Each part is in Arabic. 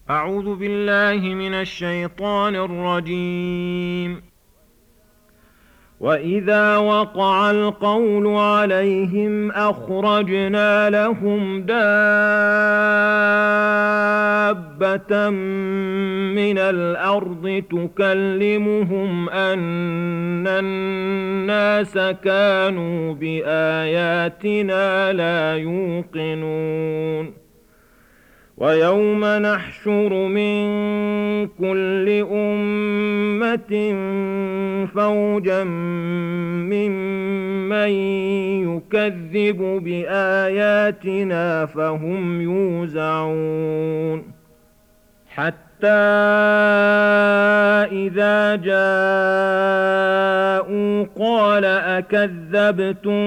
أعوذ بالله من الشيطان الرجيم. وإذا وقع القول عليهم أخرجنا لهم دابة من الأرض تكلمهم أن الناس كانوا بآياتنا لا يوقنون. ويوم نحشر من كل أمة فوجا ممن يكذب بآياتنا فهم يوزعون حتى إذا جاءوا قال أكذبتم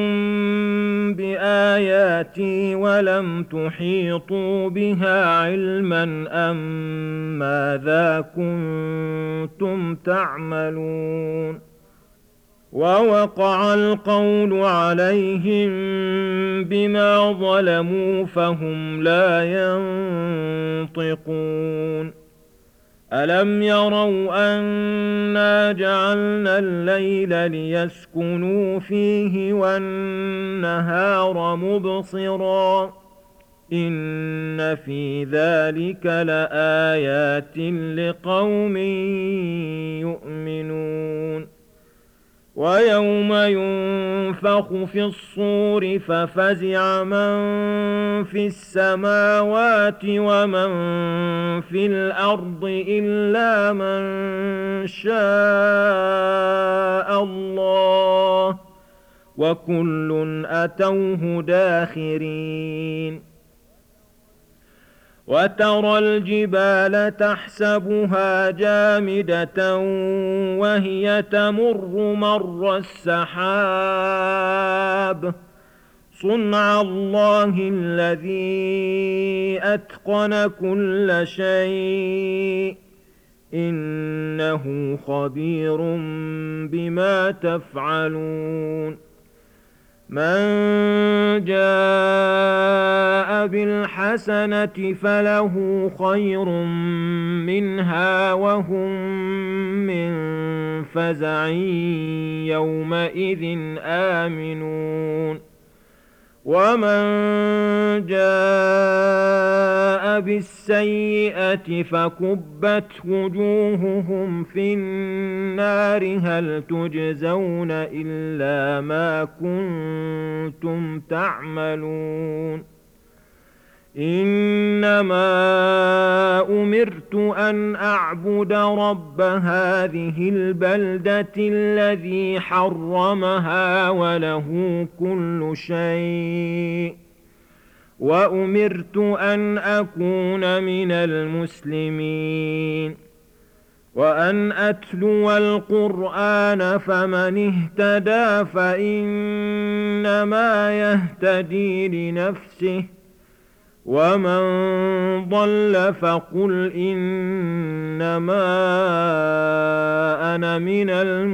بآياتي ولم تحيطوا بها علما أم ماذا كنتم تعملون. ووقع القول عليهم بما ظلموا فهم لا ينطقون. ألم يروا أنا جعلنا الليل ليسكنوا فيه والنهار مبصرا إن في ذلك لآيات لقوم يؤمنون. ويوم ينفخ في الصور ففزع من في السماوات ومن في الأرض إلا من شاء الله وكل أتوه داخرين. وترى الجبال تحسبها جامدة وهي تمر مر السحاب صنع الله الذي أتقن كل شيء إنه خبير بما تفعلون. من جاء بالحسنة فله خير منها وهم من فزع يومئذ آمنون. ومن جاء بالسيئة فكبت وجوههم في النار هل تجزون إلا ما كنتم تعملون. إنما أمرت أن أعبد رب هذه البلدة الذي حرمها وله كل شيء وأمرت أن أكون من المسلمين وأن أتلو القرآن فمن اهتدى فإنما يهتدي لنفسه ومن ضل فقل إنما أنا من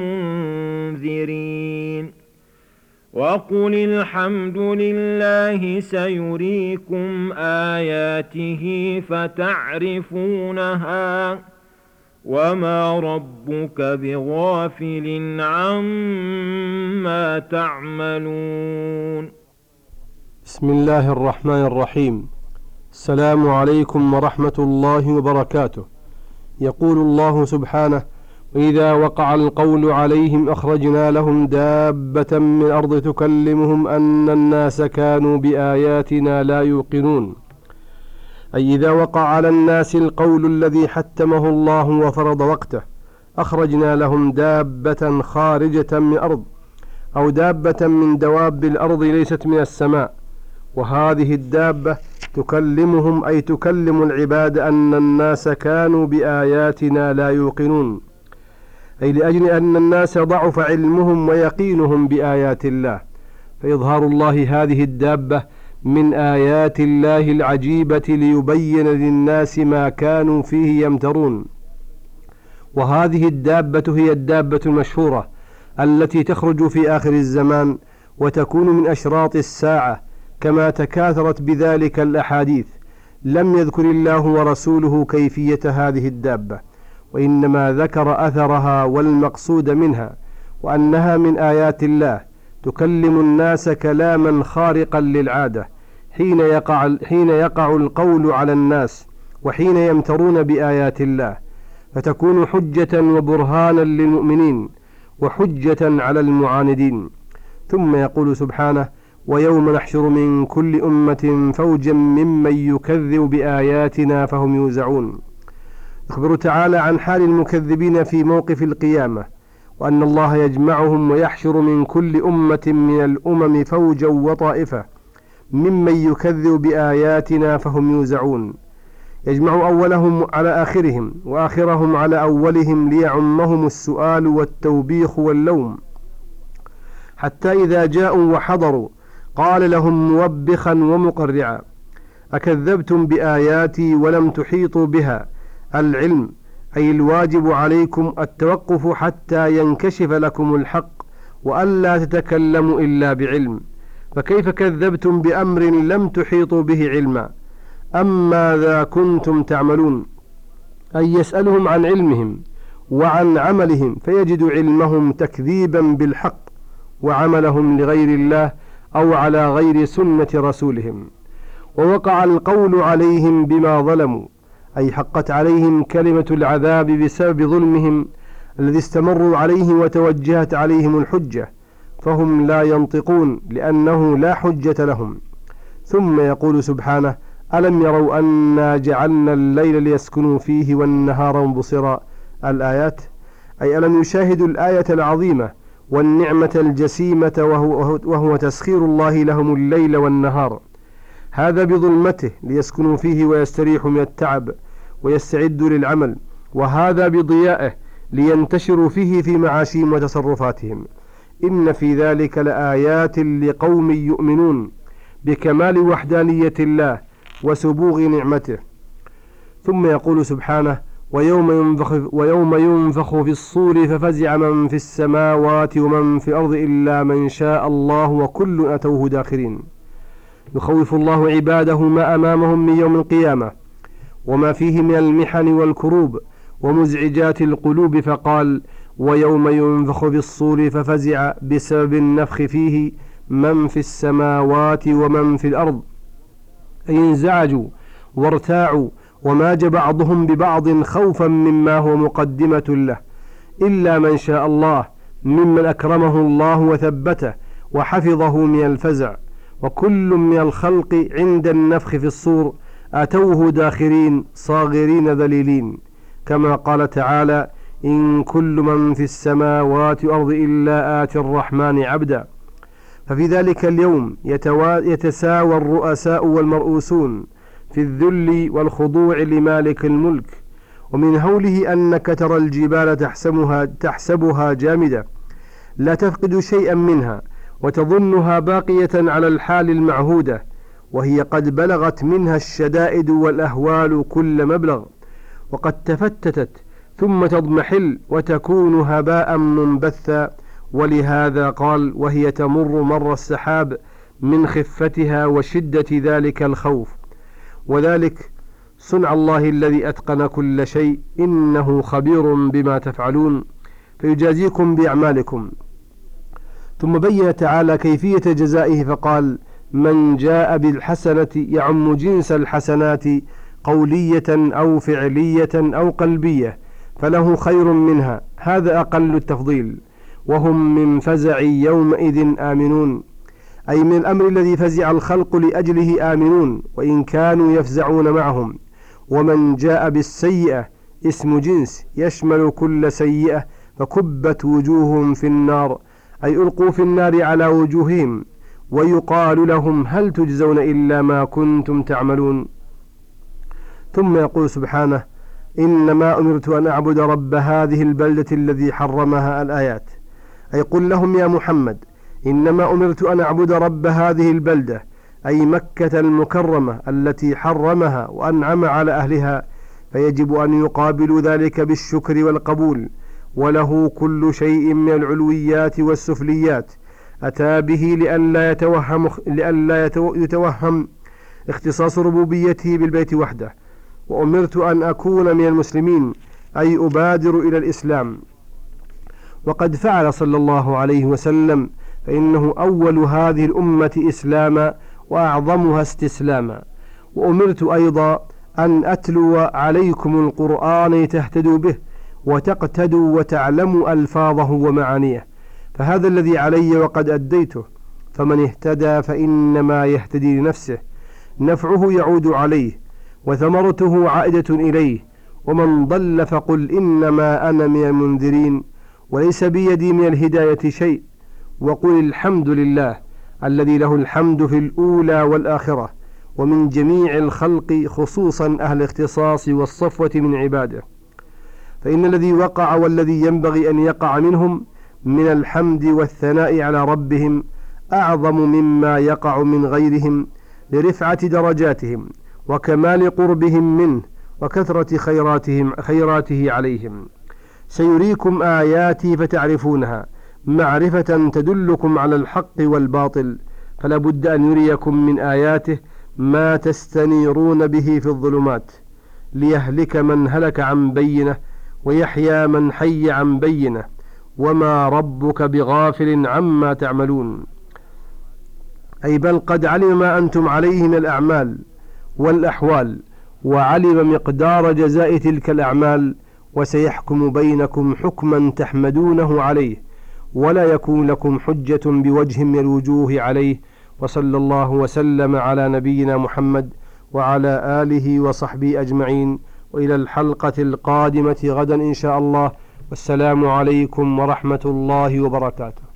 المنذرين. وقل الحمد لله سيريكم آياته فتعرفونها وما ربك بغافل عما تعملون. بسم الله الرحمن الرحيم. السلام عليكم ورحمة الله وبركاته. يقول الله سبحانه: وإذا وقع القول عليهم أخرجنا لهم دابة من الأرض تكلمهم أن الناس كانوا بآياتنا لا يوقنون. أي إذا وقع على الناس القول الذي حتمه الله وفرض وقته أخرجنا لهم دابة خارجة من الأرض أو دابة من دواب الأرض ليست من السماء. وهذه الدابة تكلمهم أي تكلم العباد أن الناس كانوا بآياتنا لا يوقنون، أي لأجل أن الناس ضعف علمهم ويقينهم بآيات الله، فإظهار الله هذه الدابة من آيات الله العجيبة ليبين للناس ما كانوا فيه يمترون. وهذه الدابة هي الدابة المشهورة التي تخرج في آخر الزمان وتكون من أشراط الساعة كما تكاثرت بذلك الأحاديث، لم يذكر الله ورسوله كيفية هذه الدابة، وإنما ذكر أثرها والمقصود منها، وأنها من آيات الله تكلم الناس كلاما خارقا للعادة حين يقع القول على الناس وحين يمترون بآيات الله، فتكون حجة وبرهانا للمؤمنين وحجة على المعاندين. ثم يقول سبحانه: ويوم نحشر من كل أمة فوجا ممن يكذب بآياتنا فهم يوزعون. يخبر تعالى عن حال المكذبين في موقف القيامة، وأن الله يجمعهم ويحشر من كل أمة من الأمم فوجا وطائفة ممن يكذب بآياتنا فهم يوزعون، يجمع أولهم على آخرهم وآخرهم على أولهم ليعمهم السؤال والتوبيخ واللوم، حتى إذا جاءوا وحضروا قال لهم موبخا ومقرعا: أكذبتم بآياتي ولم تحيطوا بها؟ العلم أي الواجب عليكم التوقف حتى ينكشف لكم الحق وألا تتكلموا إلا بعلم، فكيف كذبتم بأمر لم تحيطوا به علما؟ أم ماذا كنتم تعملون؟ أي يسألهم عن علمهم وعن عملهم فيجد علمهم تكذيبا بالحق وعملهم لغير الله أو على غير سنة رسولهم، ووقع القول عليهم بما ظلموا، أي حقت عليهم كلمة العذاب بسبب ظلمهم الذي استمروا عليه وتوجهت عليهم الحجة، فهم لا ينطقون لأنه لا حجة لهم. ثم يقول سبحانه: ألم يروا أنا جعلنا الليل ليسكنوا فيه والنهار مبصرا؟ الآيات، أي ألم يشاهدوا الآية العظيمة والنعمة الجسيمة وهو تسخير الله لهم الليل والنهار، هذا بظلمته ليسكنوا فيه ويستريحوا من التعب ويستعدوا للعمل، وهذا بضيائه لينتشروا فيه في معاشهم وتصرفاتهم. إن في ذلك لآيات لقوم يؤمنون بكمال وحدانية الله وسبوغ نعمته. ثم يقول سبحانه: ويوم ينفخ في الصور ففزع من في السماوات ومن في الأرض إلا من شاء الله وكل أتوه داخرين. يخوف الله عباده ما أمامهم من يوم القيامة وما فيه من المحن والكروب ومزعجات القلوب، فقال: ويوم ينفخ في الصور ففزع بسبب النفخ فيه من في السماوات ومن في الأرض، أي انزعجوا وارتاعوا وماج بعضهم ببعض خوفا مما هو مقدمة له، إلا من شاء الله ممن أكرمه الله وثبته وحفظه من الفزع، وكل من الخلق عند النفخ في الصور أتوه داخرين صاغرين ذليلين، كما قال تعالى: إن كل من في السماوات والأرض إلا آتي الرحمن عبدا. ففي ذلك اليوم يتساوى الرؤساء والمرؤوسون في الذل والخضوع لمالك الملك، ومن هوله أنك ترى الجبال تحسبها جامدة لا تفقد شيئا منها وتظنها باقية على الحال المعهودة، وهي قد بلغت منها الشدائد والأهوال كل مبلغ، وقد تفتتت ثم تضمحل وتكون هباء منبثا. ولهذا قال: وهي تمر مر السحاب من خفتها وشدة ذلك الخوف، وذلك صنع الله الذي أتقن كل شيء، إنه خبير بما تفعلون، فيجازيكم بأعمالكم. ثم بين تعالى كيفية جزائه فقال: من جاء بالحسنة يعم جنس الحسنات قولية أو فعلية أو قلبية فله خير منها، هذا أقل التفضيل، وهم من فزع يومئذ آمنون، أي من الأمر الذي فزع الخلق لأجله آمنون وإن كانوا يفزعون معهم. ومن جاء بالسيئة اسم جنس يشمل كل سيئة، فكبت وجوههم في النار، أي ألقوا في النار على وجوههم، ويقال لهم: هل تجزون إلا ما كنتم تعملون. ثم يقول سبحانه: إنما أمرت أن أعبد رب هذه البلدة الذي حرمها. الآيات، أي قل لهم يا محمد: إنما أمرت أن أعبد رب هذه البلدة، أي مكة المكرمة التي حرمها وأنعم على أهلها، فيجب أن يقابل ذلك بالشكر والقبول، وله كل شيء من العلويات والسفليات أتى به لئلا يتوهم اختصاص ربوبيته بالبيت وحده. وأمرت أن أكون من المسلمين، أي أبادر إلى الإسلام. وقد فعل صلى الله عليه وسلم، فإنه أول هذه الأمة إسلاما وأعظمها استسلاما. وأمرت أيضا أن أتلو عليكم القرآن لتهتدوا به وتقتدوا وتعلموا ألفاظه ومعانيه، فهذا الذي علي وقد أديته. فمن اهتدى فإنما يهتدي لنفسه، نفعه يعود عليه وثمرته عائدة إليه. ومن ضل فقل إنما أنا من المنذرين وليس بيدي من الهداية شيء. وقل الحمد لله الذي له الحمد في الأولى والآخرة ومن جميع الخلق، خصوصا أهل الاختصاص والصفوة من عباده. فإن الذي وقع والذي ينبغي أن يقع منهم من الحمد والثناء على ربهم أعظم مما يقع من غيرهم، لرفعة درجاتهم وكمال قربهم منه وكثرة خيراته عليهم. سيريكم آياتي فتعرفونها، معرفة تدلكم على الحق والباطل، فلا بد أن يريكم من آياته ما تستنيرون به في الظلمات، ليهلك من هلك عن بينه ويحيى من حي عن بينه، وما ربك بغافل عما تعملون. أي بل قد علم ما أنتم عليه من الأعمال والأحوال، وعلم مقدار جزاء تلك الأعمال، وسيحكم بينكم حكما تحمدونه عليه، ولا يكون لكم حجة بوجه من الوجوه عليه. وصلى الله وسلم على نبينا محمد وعلى آله وصحبه أجمعين، وإلى الحلقة القادمة غدا إن شاء الله، والسلام عليكم ورحمة الله وبركاته.